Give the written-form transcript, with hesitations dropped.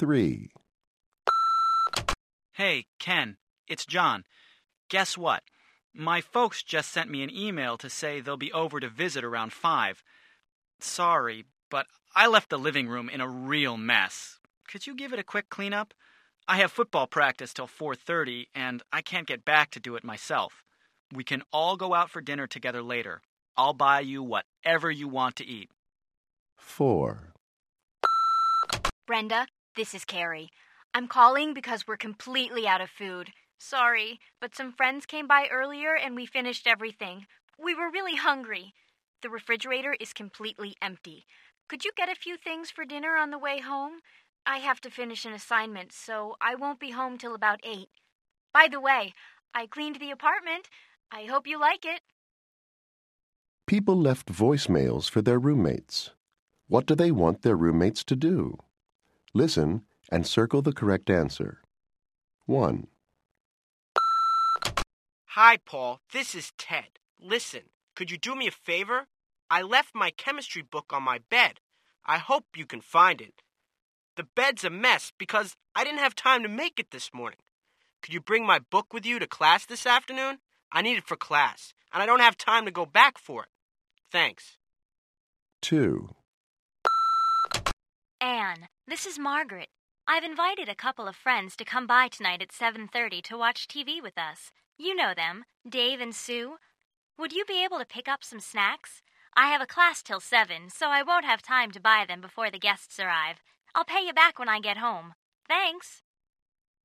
3. Hey, Ken, it's John. Guess what? My folks just sent me an email to say they'll be over to visit around 5. Sorry, but I left the living room in a real mess. Could you give it a quick cleanup? I have football practice till 4:30, and I can't get back to do it myself. We can all go out for dinner together later. I'll buy you whatever you want to eat. 4. Brenda, this is Carrie. I'm calling because we're completely out of food. Sorry, but some friends came by earlier and we finished everything. We were really hungry. The refrigerator is completely empty. Could you get a few things for dinner on the way home? I have to finish an assignment, so I won't be home till about 8. By the way, I cleaned the apartment. I hope you like it. People left voicemails for their roommates. What do they want their roommates to do? Listen and circle the correct answer. 1. Hi, Paul. This is Ted. Listen, could you do me a favor? I left my chemistry book on my bed. I hope you can find it. The bed's a mess because I didn't have time to make it this morning. Could you bring my book with you to class this afternoon? I need it for class, and I don't have time to go back for it. Thanks. 2. Anne, this is Margaret. I've invited a couple of friends to come by tonight at 7:30 to watch TV with us. You know them, Dave and Sue. Would you be able to pick up some snacks? I have a class till 7, so I won't have time to buy them before the guests arrive. I'll pay you back when I get home. Thanks.